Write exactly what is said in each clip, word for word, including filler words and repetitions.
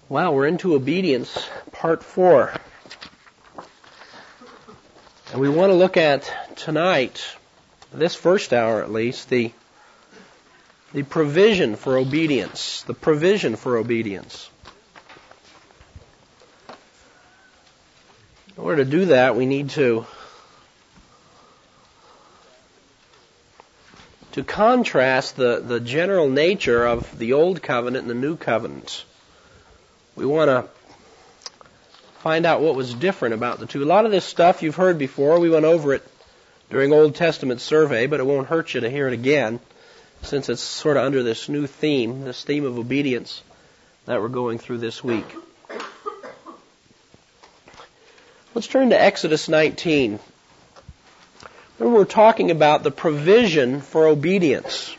Well, we're into obedience, part four. And we want to look at tonight, this first hour at least, the the provision for obedience. The provision for obedience. In order to do that, we need to to contrast the, the general nature of the Old Covenant and the New Covenant. We want to find out what was different about the two. A lot of this stuff you've heard before. We went over it during Old Testament survey, but it won't hurt you to hear it again, since it's sort of under this new theme, this theme of obedience that we're going through this week. Let's turn to Exodus nineteen. Remember, we're talking about the provision for obedience.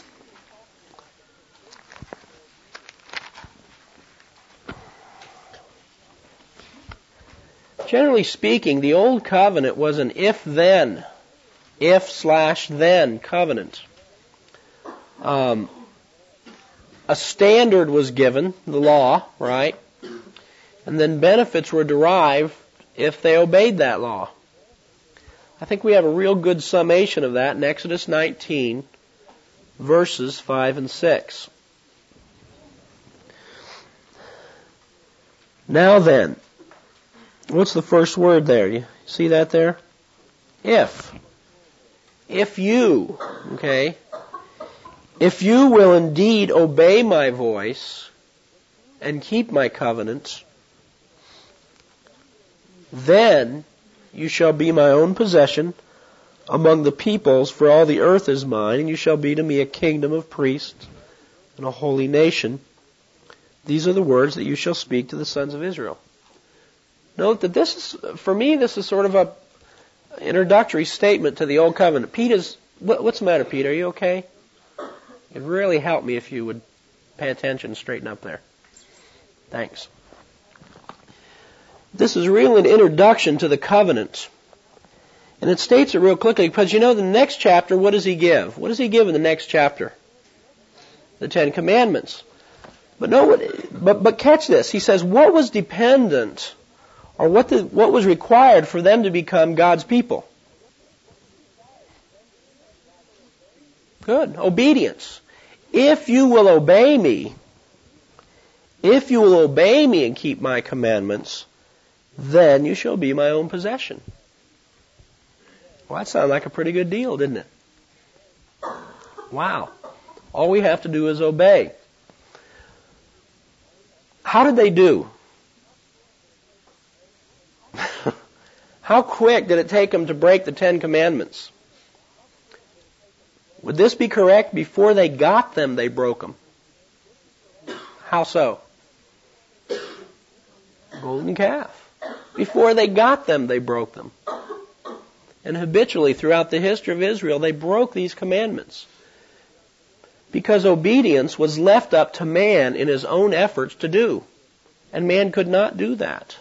Generally speaking, the Old Covenant was an if-then, if slash then covenant. Um, a standard was given, the law, right? And then benefits were derived if they obeyed that law. I think we have a real good summation of that in Exodus nineteen, verses five and six. Now then, what's the first word there? You see that there? If. If you, okay, if you will indeed obey my voice and keep my covenants, then you shall be my own possession among the peoples, for all the earth is mine, and you shall be to me a kingdom of priests and a holy nation. These are the words that you shall speak to the sons of Israel. Note that this is, for me, this is sort of a introductory statement to the Old Covenant. Pete is, what, what's the matter, Pete? Are you okay? It'd really help me if you would pay attention and straighten up there. Thanks. This is really an introduction to the covenant. And it states it real quickly because, you know, the next chapter, what does he give? What does he give in the next chapter? The Ten Commandments. But no, but, but catch this. He says, what was dependent, or what, the, what was required for them to become God's people? Good. Obedience. If you will obey me, if you will obey me and keep my commandments, then you shall be my own possession. Well, that sounded like a pretty good deal, didn't it? Wow. All we have to do is obey. How did they do? How quick did it take them to break the Ten Commandments? Would this be correct? Before they got them, they broke them. How so? Golden calf. Before they got them, they broke them. And habitually, throughout the history of Israel, they broke these commandments. Because obedience was left up to man in his own efforts to do. And man could not do that.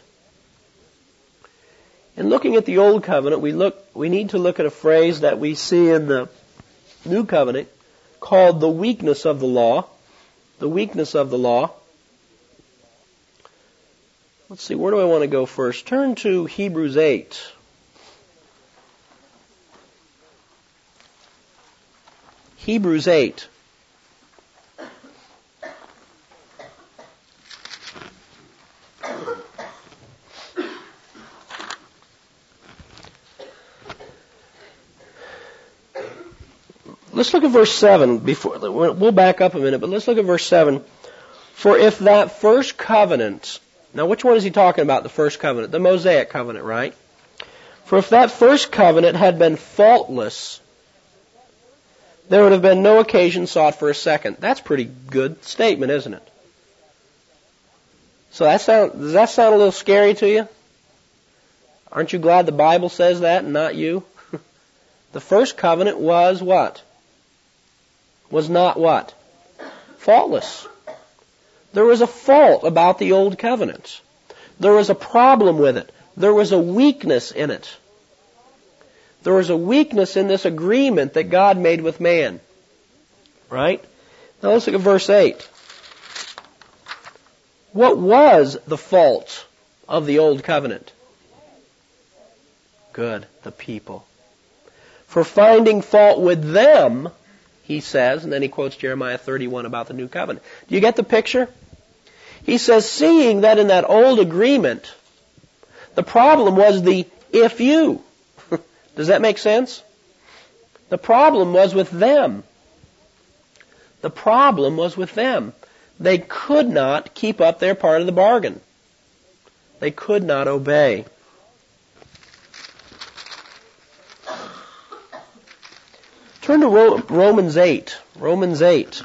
In looking at the Old Covenant, we look, we need to look at a phrase that we see in the New Covenant called the weakness of the law. The weakness of the law. Let's see, where do I want to go first? Turn to Hebrews eight. Hebrews eight. Let's look at verse seven. Before we'll back up a minute, but let's look at verse seven. For if that first covenant, now which one is he talking about, the first covenant? The Mosaic covenant, right? For if that first covenant had been faultless, there would have been no occasion sought for a second. That's a pretty good statement, isn't it? So that sound, does that sound a little scary to you? Aren't you glad the Bible says that and not you? The first covenant was what? Was not what? Faultless. There was a fault about the Old Covenant. There was a problem with it. There was a weakness in it. There was a weakness in this agreement that God made with man. Right? Now let's look at verse eight. What was the fault of the old covenant? Good, the people. For finding fault with them, he says, and then he quotes Jeremiah thirty-one about the new covenant. Do you get the picture? He says, seeing that in that old agreement, the problem was the if you. Does that make sense? The problem was with them. The problem was with them. They could not keep up their part of the bargain. They could not obey. Turn to Romans eight. Romans eight.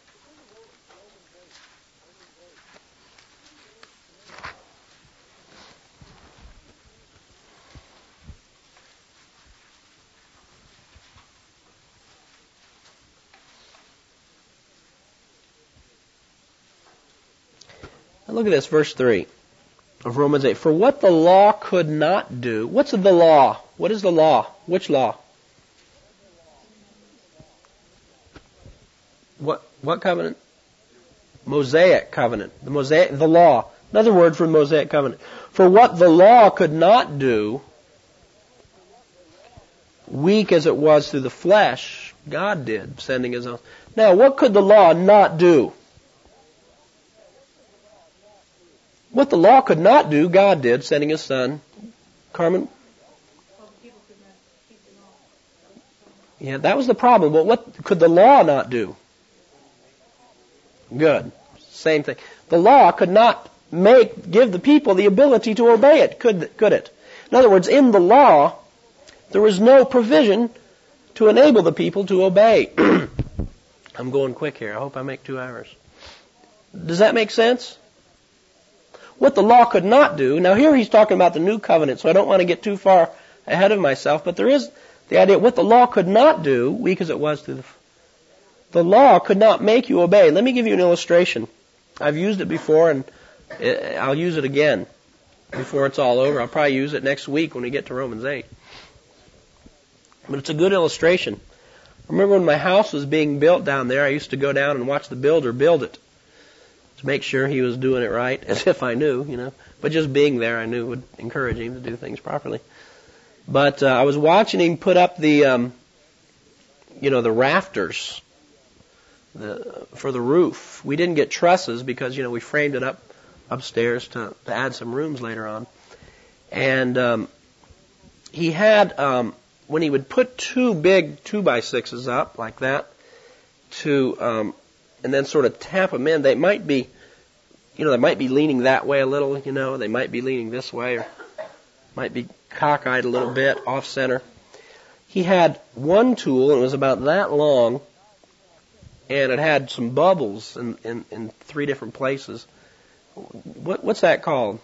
Look at this, verse three of Romans eight. For what the law could not do. What's the law? What is the law? Which law? What what covenant? Mosaic covenant. The Mosaic, the law. Another word for Mosaic covenant. For what the law could not do, weak as it was through the flesh, God did, sending His own. Now, what could the law not do? What the law could not do, God did, sending His Son. Carmen? Yeah, that was the problem. But what could the law not do? Good. Same thing. The law could not make, give the people the ability to obey it, could, could it? In other words, in the law, there was no provision to enable the people to obey. I'm going quick here. I hope I make two hours. Does that make sense? What the law could not do. Now here he's talking about the new covenant, so I don't want to get too far ahead of myself, but there is the idea, what the law could not do, weak as it was through the... The law could not make you obey. Let me give you an illustration. I've used it before, and I'll use it again before it's all over. I'll probably use it next week when we get to Romans eight. But it's a good illustration. I remember when my house was being built down there, I used to go down and watch the builder build it to make sure he was doing it right, as if I knew, you know. But just being there, I knew would encourage him to do things properly. But uh, I was watching him put up the, um, you know, the rafters the, for the roof. We didn't get trusses because, you know, we framed it up upstairs to, to add some rooms later on. And um, he had, um, when he would put two big two by sixes up like that, to um, and then sort of tap them in, they might be, you know, they might be leaning that way a little, you know, they might be leaning this way, or might be cockeyed a little bit, off center. He had one tool, and it was about that long, and it had some bubbles in, in, in three different places. What, what's that called?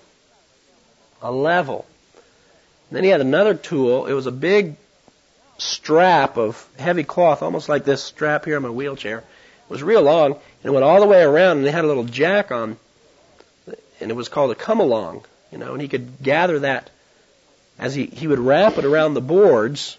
A level. And then he had another tool. It was a big strap of heavy cloth, almost like this strap here on my wheelchair. It was real long, and it went all the way around, and it had a little jack on, and it was called a come-along, you know, and he could gather that as he, he would wrap it around the boards,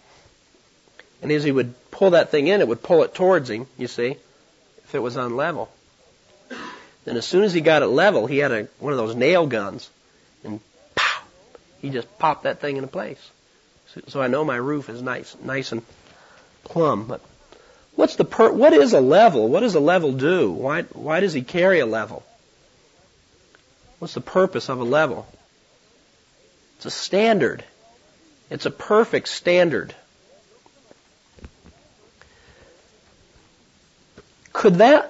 and as he would pull that thing in, it would pull it towards him, you see, if it was on level. Then as soon as he got it level, he had a one of those nail guns, and pow, he just popped that thing into place. So, so I know my roof is nice, nice and plumb. But what's the per, what is a level? What does a level do? Why why does he carry a level? What's the purpose of a level? It's a standard. It's a perfect standard. Could that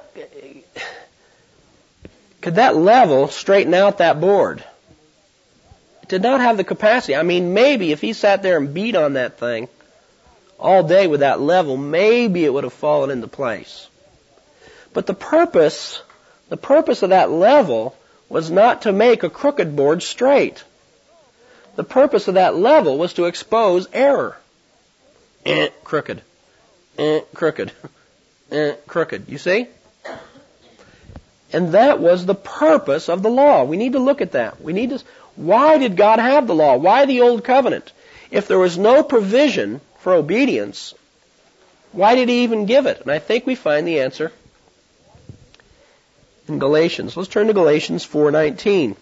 could that level straighten out that board? It did not have the capacity. I mean, maybe if he sat there and beat on that thing all day with that level, maybe it would have fallen into place. But the purpose, the purpose of that level was not to make a crooked board straight. The purpose of that level was to expose error. Eh, crooked. Eh, crooked. Eh, crooked. You see? And that was the purpose of the law. We need to look at that. We need to. Why did God have the law? Why the old covenant? If there was no provision for obedience, why did He even give it? And I think we find the answer in Galatians. Let's turn to Galatians four nineteen.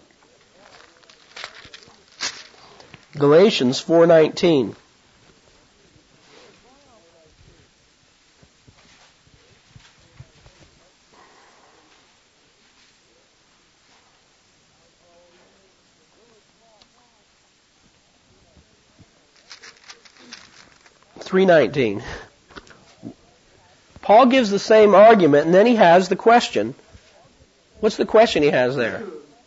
Galatians four nineteen. three nineteen. Paul gives the same argument, and then he has the question. What's the question he has there?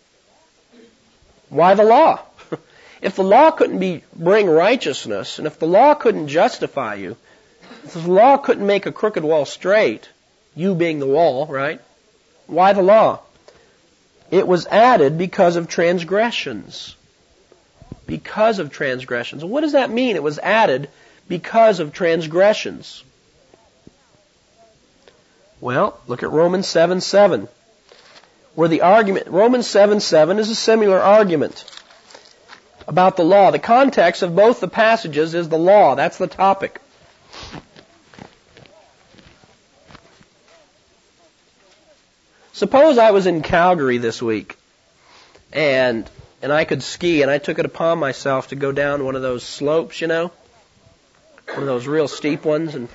Why the law? If the law couldn't be bring righteousness, and if the law couldn't justify you, if the law couldn't make a crooked wall straight, you being the wall, right? Why the law? It was added because of transgressions. Because of transgressions. What does that mean? It was added because of transgressions. Well, look at Romans seven seven. Where the argument, Romans seven seven is a similar argument about the law. The context of both the passages is the law. That's the topic. Suppose I was in Calgary this week, and and I could ski, and I took it upon myself to go down one of those slopes, you know, one of those real steep ones, and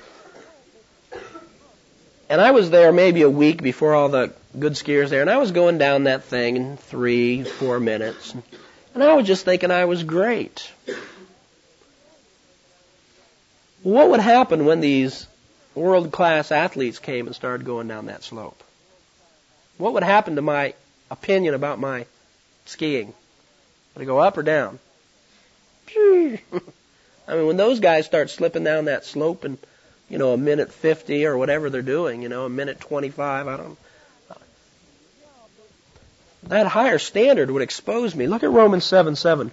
and I was there maybe a week before all the good skiers there, and I was going down that thing in three, four minutes, and, and I was just thinking I was great. What would happen when these world-class athletes came and started going down that slope? What would happen to my opinion about my skiing? Would it go up or down? I mean, when those guys start slipping down that slope and, you know, a minute fifty or whatever they're doing, you know, a minute twenty-five, I don't know. That higher standard would expose me. Look at Romans seven seven.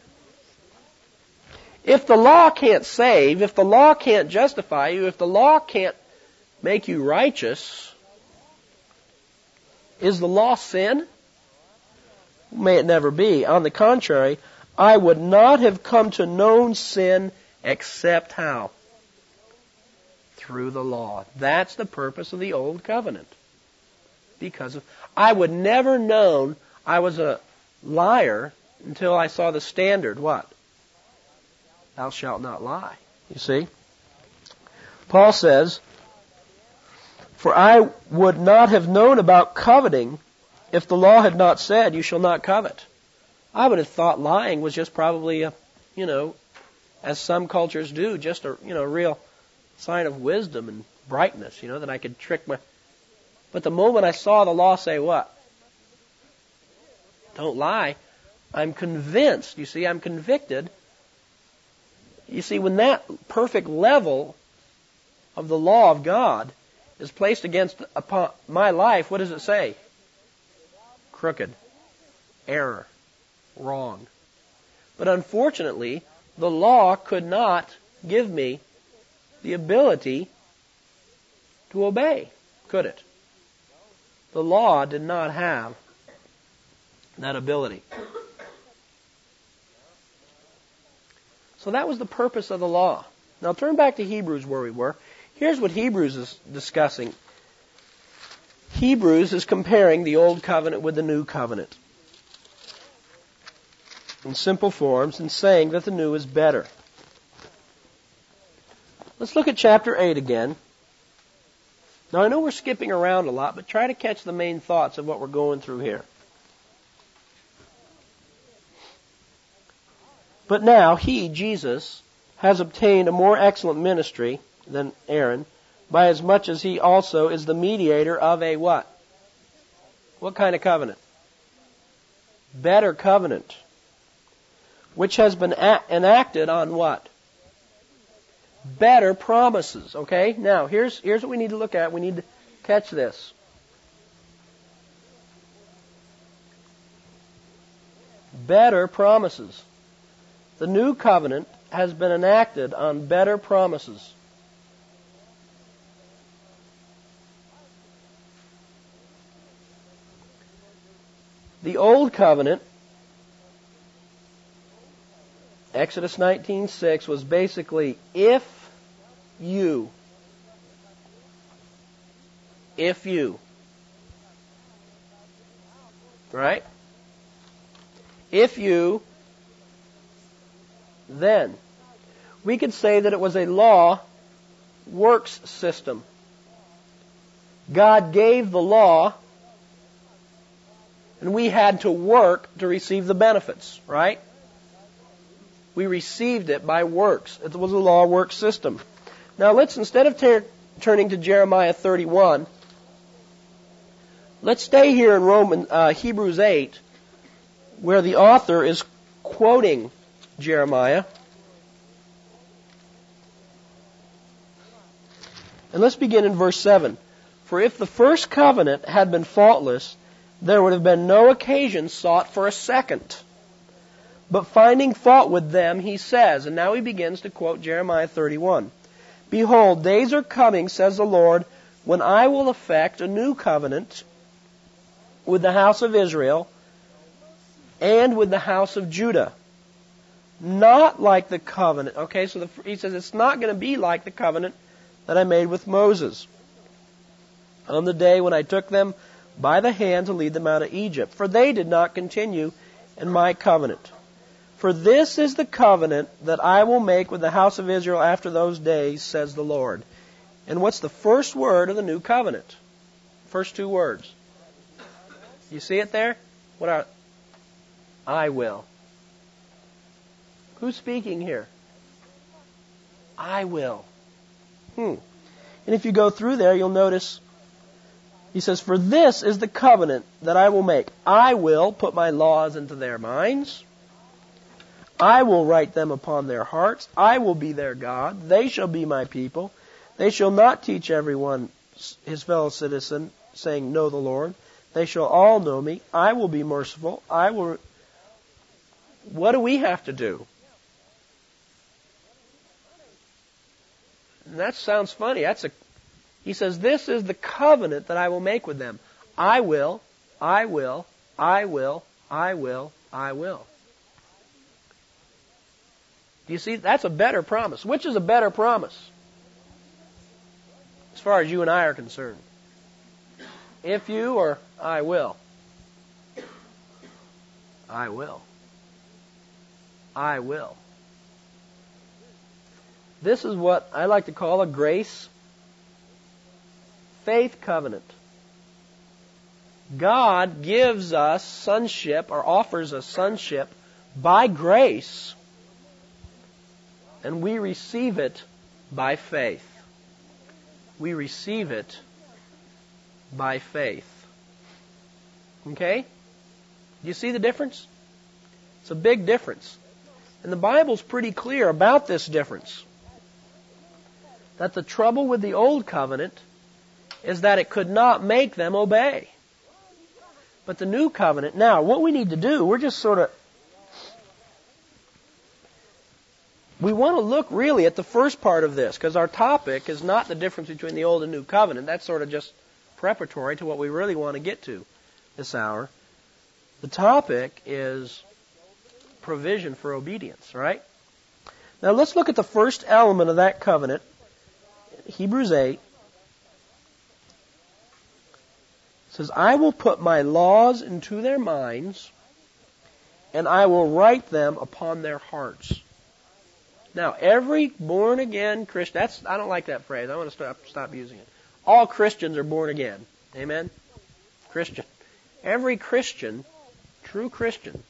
If the law can't save, if the law can't justify you, if the law can't make you righteous, is the law sin? May it never be. On the contrary, I would not have come to know sin except how? Through the law. That's the purpose of the old covenant. Because of, I would never known I was a liar until I saw the standard. What? Thou shalt not lie. You see? Paul says, for I would not have known about coveting if the law had not said, you shall not covet. I would have thought lying was just probably a, you know, as some cultures do, just a, you know, real sign of wisdom and brightness, you know, that I could trick my... But the moment I saw the law say what? Don't lie, I'm convinced, you see, I'm convicted. You see, when that perfect level of the law of God is placed against upon my life, what does it say? Crooked, error, wrong. But unfortunately, the law could not give me the ability to obey, could it? The law did not have that ability. So that was the purpose of the law. Now turn back to Hebrews where we were. Here's what Hebrews is discussing. Hebrews is comparing the Old Covenant with the New Covenant in simple forms and saying that the new is better. Let's look at chapter eight again. Now I know we're skipping around a lot, but try to catch the main thoughts of what we're going through here. But now he, Jesus, has obtained a more excellent ministry than Aaron, by as much as he also is the mediator of a what? What kind of covenant? Better covenant. Which has been a- enacted on what? Better promises. Okay? Now, here's, here's what we need to look at. We need to catch this. Better promises. The new covenant has been enacted on better promises. The old covenant, Exodus nineteen six, was basically if you, if you. Right? If you, then. We could say that it was a law works system. God gave the law, and we had to work to receive the benefits, right? We received it by works. It was a law work system. Now let's, instead of ter- turning to Jeremiah thirty-one, let's stay here in Roman, uh, Hebrews eight, where the author is quoting Jeremiah. And let's begin in verse seven. For if the first covenant had been faultless, there would have been no occasion sought for a second. But finding fault with them, he says, and now he begins to quote Jeremiah thirty-one. Behold, days are coming, says the Lord, when I will effect a new covenant with the house of Israel and with the house of Judah. Not like the covenant. Okay, so the, he says it's not going to be like the covenant that I made with Moses on the day when I took them by the hand to lead them out of Egypt. For they did not continue in my covenant. For this is the covenant that I will make with the house of Israel after those days, says the Lord. And what's the first word of the new covenant? First two words. You see it there? What are? I will. Who's speaking here? I will. Hmm. And if you go through there, you'll notice he says, for this is the covenant that I will make. I will put my laws into their minds. I will write them upon their hearts. I will be their God. They shall be my people. They shall not teach everyone his fellow citizen, saying, know the Lord. They shall all know me. I will be merciful. I will. What do we have to do? And that sounds funny. That's a. He says, this is the covenant that I will make with them. I will, I will, I will, I will, I will. Do you see? That's a better promise. Which is a better promise? As far as you and I are concerned. If you or I will. I will. I will. This is what I like to call a grace faith covenant. God gives us sonship or offers us sonship by grace, and we receive it by faith. We receive it by faith. Okay? Do you see the difference? It's a big difference. And the Bible's pretty clear about this difference. That the trouble with the old covenant is that it could not make them obey. But the new covenant, now, what we need to do, we're just sort of, we want to look really at the first part of this, because our topic is not the difference between the old and new covenant. That's sort of just preparatory to what we really want to get to this hour. The topic is provision for obedience, right? Now let's look at the first element of that covenant, Hebrews eight. It says, I will put my laws into their minds, and I will write them upon their hearts. Now, every born-again Christian, that's, I don't like that phrase. I want to stop, stop using it. All Christians are born again. Amen? Christian. Every Christian, true Christian,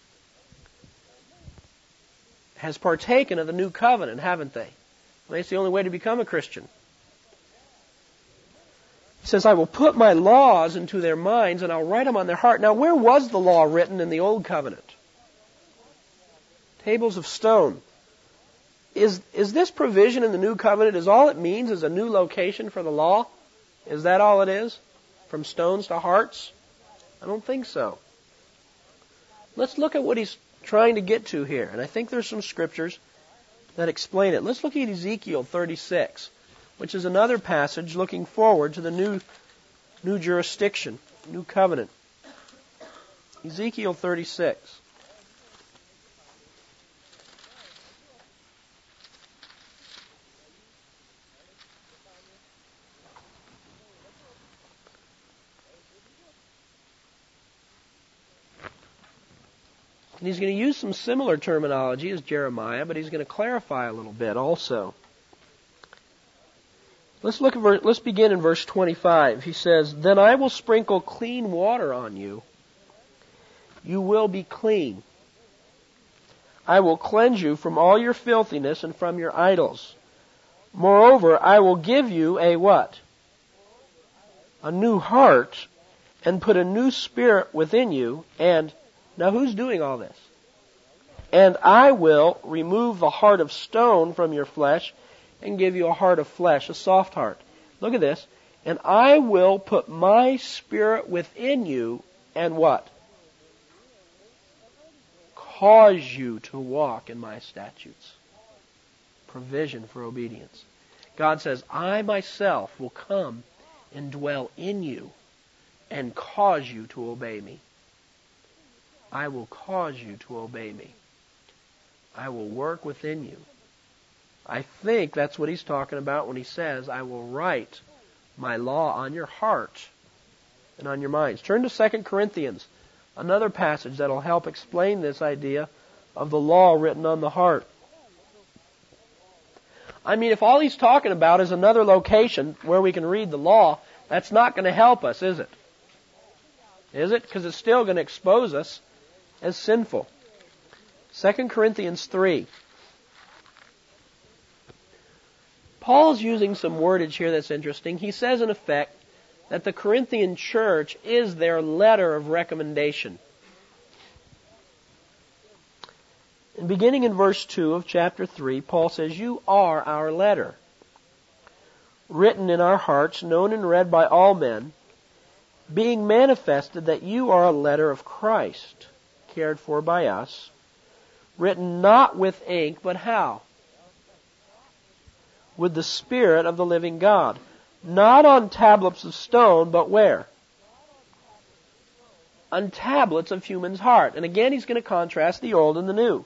has partaken of the new covenant, haven't they? Well, that's the only way to become a Christian. He says, I will put my laws into their minds and I'll write them on their heart. Now, where was the law written in the old covenant? Tables of stone. Is, is this provision in the new covenant, is all it means is a new location for the law? Is that all it is? From stones to hearts? I don't think so. Let's look at what he's trying to get to here. And I think there's some scriptures that explain it. Let's look at Ezekiel thirty-six, which is another passage looking forward to the new, new jurisdiction, new covenant. Ezekiel thirty-six. And he's going to use some similar terminology as Jeremiah, but he's going to clarify a little bit also. Let's look at verse, let's begin in verse twenty-five. He says, "Then I will sprinkle clean water on you. You will be clean. I will cleanse you from all your filthiness and from your idols. Moreover, I will give you a" what? "A new heart, and put a new spirit within you, and," now who's doing all this? "And I will remove the heart of stone from your flesh, and give you a heart of flesh," a soft heart. Look at this. "And I will put my spirit within you," and what? "Cause you to walk in my statutes." Provision for obedience. God says, "I myself will come and dwell in you and cause you to obey me. I will cause you to obey me. I will work within you." I think that's what he's talking about when he says, "I will write my law on your heart and on your minds." Turn to Second Corinthians, another passage that will help explain this idea of the law written on the heart. I mean, if all he's talking about is another location where we can read the law, that's not going to help us, is it? Is it? Because it's still going to expose us as sinful. Second Corinthians three. Paul's using some wordage here that's interesting. He says, in effect, that the Corinthian church is their letter of recommendation. And beginning in verse two of chapter three, Paul says, "You are our letter, written in our hearts, known and read by all men, being manifested that you are a letter of Christ, cared for by us, written not with ink, but" how? "With the Spirit of the living God, not on tablets of stone, but" where? "On tablets of human's heart." And again, he's going to contrast the old and the new.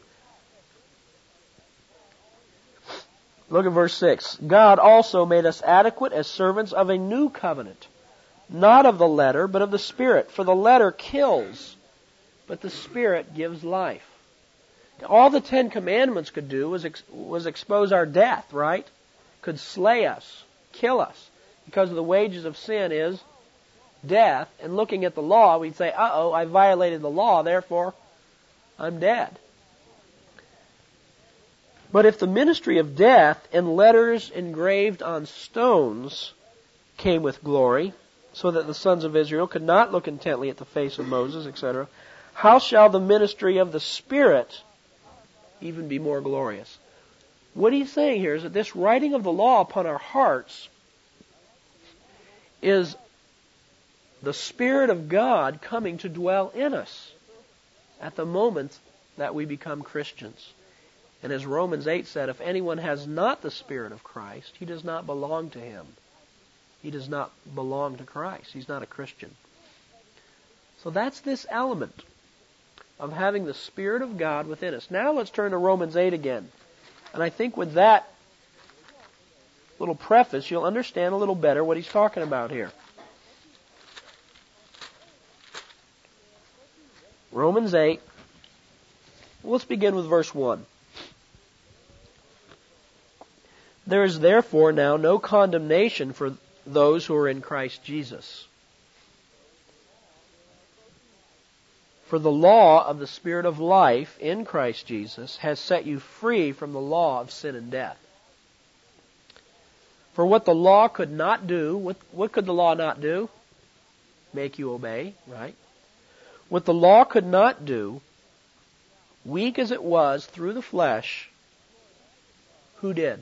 Look at verse six. "God also made us adequate as servants of a new covenant, not of the letter, but of the Spirit. For the letter kills, but the Spirit gives life." All the Ten Commandments could do was ex- was expose our death, right? Could slay us, kill us, because the wages of sin is death. And looking at the law, we'd say, uh-oh, I violated the law, therefore I'm dead. But if the ministry of death and letters engraved on stones came with glory, so that the sons of Israel could not look intently at the face of Moses, et cetera, how shall the ministry of the Spirit even be more glorious? What he's saying here is that this writing of the law upon our hearts is the Spirit of God coming to dwell in us at the moment that we become Christians. And as Romans eight said, if anyone has not the Spirit of Christ, he does not belong to Him. He does not belong to Christ. He's not a Christian. So that's this element of having the Spirit of God within us. Now let's turn to Romans eight again. And I think with that little preface, you'll understand a little better what he's talking about here. Romans eight. Let's begin with verse one. "There is therefore now no condemnation for those who are in Christ Jesus. For the law of the Spirit of life in Christ Jesus has set you free from the law of sin and death. For what the law could not do," what, what could the law not do? Make you obey, right? "What the law could not do, weak as it was through the flesh," who did?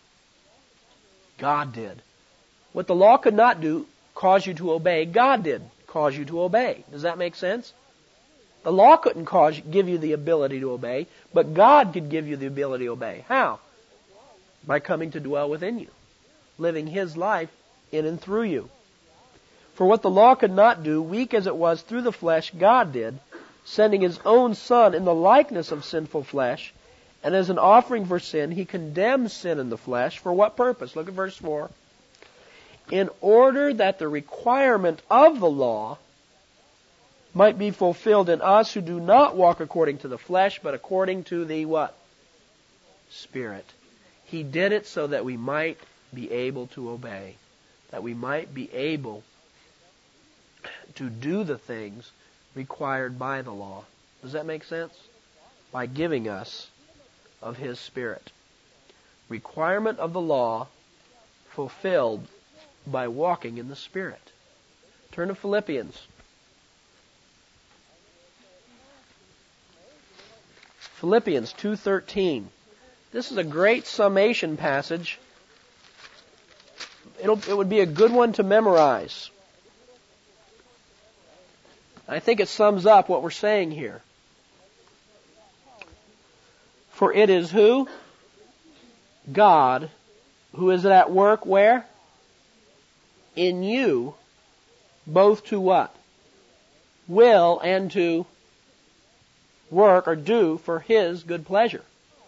God did. What the law could not do, cause you to obey, God did cause you to obey. Does that make sense? The law couldn't cause give you the ability to obey, but God could give you the ability to obey. How? By coming to dwell within you, living His life in and through you. "For what the law could not do, weak as it was through the flesh, God did, sending His own Son in the likeness of sinful flesh, and as an offering for sin, He condemned sin in the flesh." For what purpose? Look at verse four. "In order that the requirement of the law might be fulfilled in us who do not walk according to the flesh, but according to the what? Spirit. He did it so that we might be able to obey, that we might be able to do the things required by the law. Does that make sense? By giving us of His Spirit. Requirement of the law fulfilled by walking in the Spirit. Turn to Philippians. Philippians two thirteen. This is a great summation passage. It'll, it would be a good one to memorize. I think it sums up what we're saying here. For it is who? God, who is at work where? In you, both to what? Will and to work or do for His good pleasure.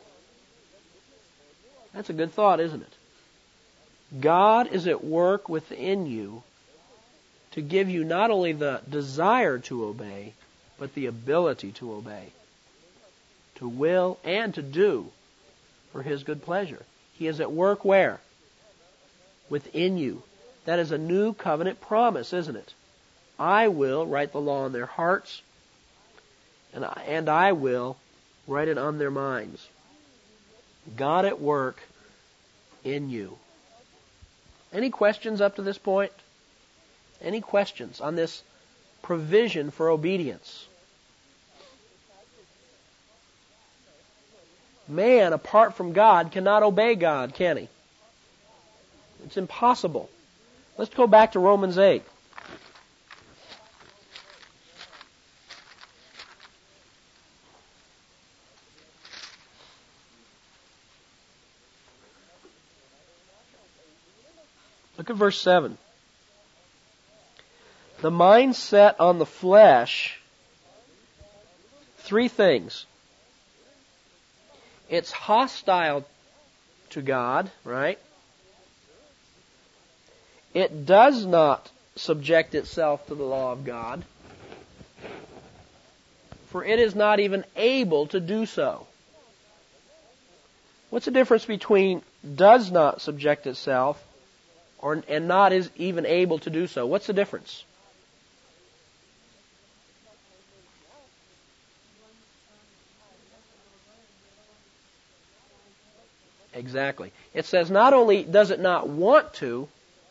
That's a good thought, isn't it? God is at work within you to give you not only the desire to obey, but the ability to obey, to will and to do for His good pleasure. He is at work where? Within you. That is a new covenant promise, isn't it? I will write the law on their hearts, and I, and I will write it on their minds. God at work in you. Any questions up to this point? Any questions on this provision for obedience? Man, apart from God, cannot obey God, can he? It's impossible. Let's go back to Romans eight. Look at verse seven. The mind set on the flesh, three things. It's hostile to God, right? It does not subject itself to the law of God, for it is not even able to do so. What's the difference between does not subject itself or and not is even able to do so? What's the difference? Exactly. It says not only does it not want to,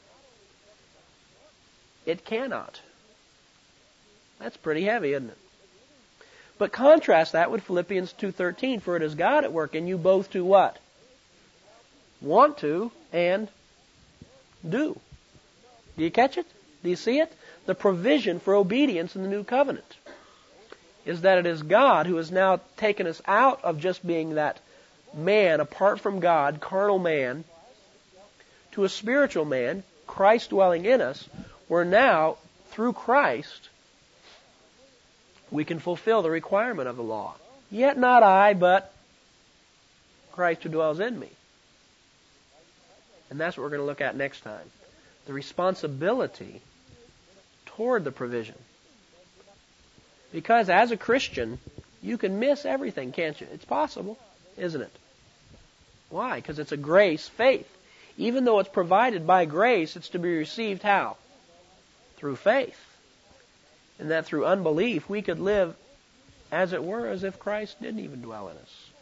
it cannot. That's pretty heavy, isn't it? But contrast that with Philippians two thirteen. For it is God at work in you both to what? Want to and do. Do you catch it? Do you see it? The provision for obedience in the new covenant is that it is God who has now taken us out of just being that man apart from God, carnal man, to a spiritual man, Christ dwelling in us, where now, through Christ, we can fulfill the requirement of the law. Yet not I, but Christ who dwells in me. And that's what we're going to look at next time. The responsibility toward the provision. Because as a Christian, you can miss everything, can't you? It's possible, isn't it? Why? Because it's a grace faith. Even though it's provided by grace, it's to be received how? Through faith. And that through unbelief, we could live, as it were, as if Christ didn't even dwell in us.